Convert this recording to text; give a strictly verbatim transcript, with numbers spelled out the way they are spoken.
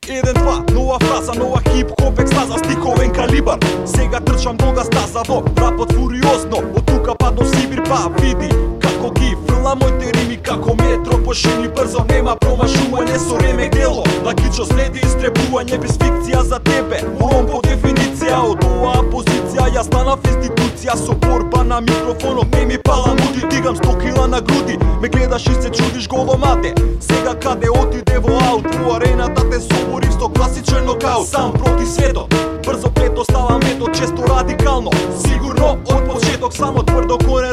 Еден, два, нова фраза, нова хип-хоп екстаза, стиховен калибар. Сега трчам долга стаза во рапот фуриозно, од тука па до Сибир, па види како ги фрла моите рими, како метро по шини брзо, нема промашување со реме дело. На кичо следи истребување без фикција за тебе, урон по дефиниција. Од оваа позиција ја станав институција, со борба на микрофонот не ми пала муди. Дигам сто кила на груди, ме гледаш и се чудиш голомате. Сега каде отиде во аут, во арената те соборив сто класичен нокаут. Сам проти светот, брзо плето става метод, често радикално. Сигурно од почеток, само тврдо коре